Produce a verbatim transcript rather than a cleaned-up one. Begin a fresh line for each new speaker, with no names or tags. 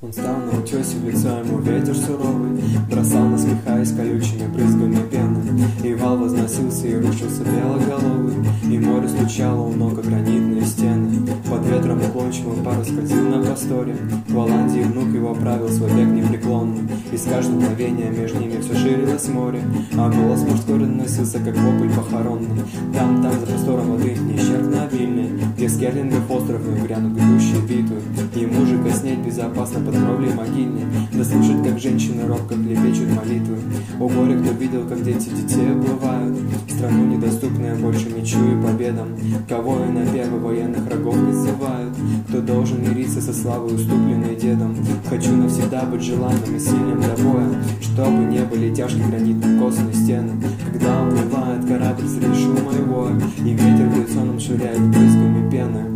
Он стал на утесе, в лицо ему ветер суровый бросал, насмехаясь колючими брызгами пены. И вал возносился и рушился белоголовый, и море стучало у ног о гранитные стены. Под ветром уклончивым пар скользил на просторе. В Голландии внук его правил свой век непреклонный, и с каждым мгновением между ними все ширилось море, а голос мужской доносился, как вопль похоронный. Там, там, за простором воды, неисчерпно обильной, где с керлингов островных грянут грядущие битвы, ему же коснеть безопасно под кровлей могильной, да слушать, как женщины робко клепечут молитвы. О горе, кто видел, как дети детей уплывают в страну недоступную больше мечу и победам, кого и на первых военных врагов призывают, кто должен мириться со славой, уступленной дедом. Хочу навсегда быть желанным и сильным до боя, чтобы не были тяжкие гранитные костные стены, когда уплывает корабль среди шума и воя, и ветер в лицо нам швыряет брызгами пены.